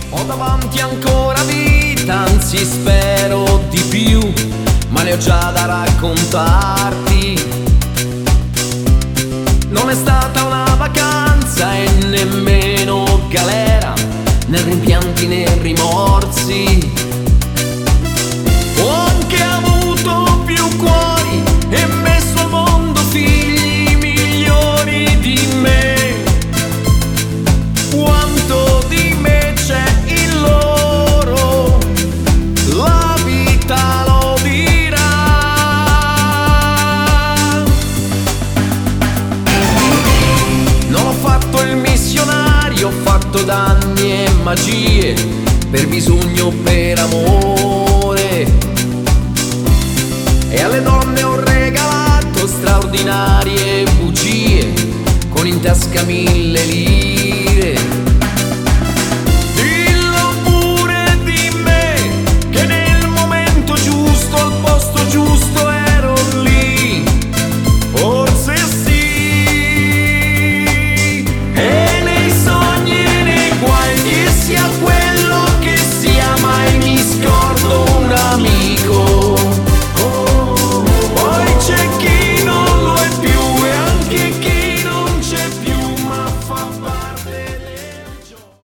Ho davanti ancora vita, anzi spero di più, ma ne ho già da raccontarti. Non è stata una vacanza e nemmeno galera, né rimpianti né rimorsi. Ho anche avuto più cuori e messo al mondo figli migliori di me. Quanto di me c'è in loro, la vita lo dirà. Non ho fatto il missionario, ho fatto danni e magie, per bisogno o per amore, e alle donne ho regalato straordinarie bugie, con in tasca 1000 lire.